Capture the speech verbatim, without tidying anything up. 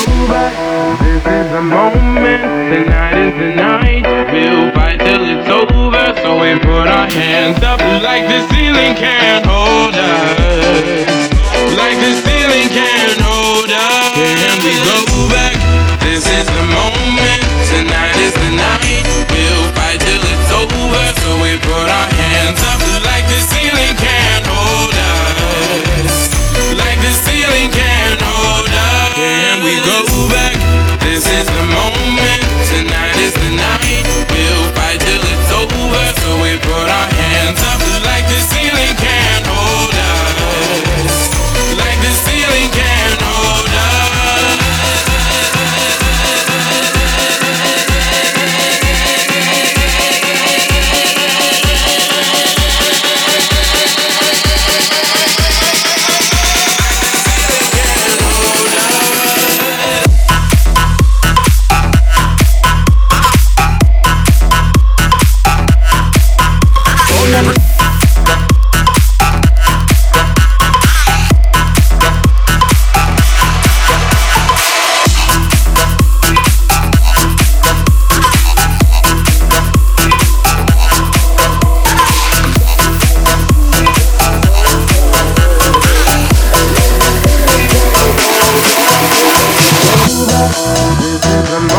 back. This is the moment. Tonight is the night. We'll fight till it's over. So we put our hands up like the ceiling can't hold us. Like the ceiling can't hold us. Can we go back? This is the moment. Tonight is the night. We'll fight till it's over. So we put our hands up like the ceiling can't hold us. Like the ceiling can't hold us. Can we go back? This is the moment. Tonight is the night. We'll fight till it's over. So we put our hands up like the ceiling can't hold us. Like the ceiling can't hold us. This is the moment.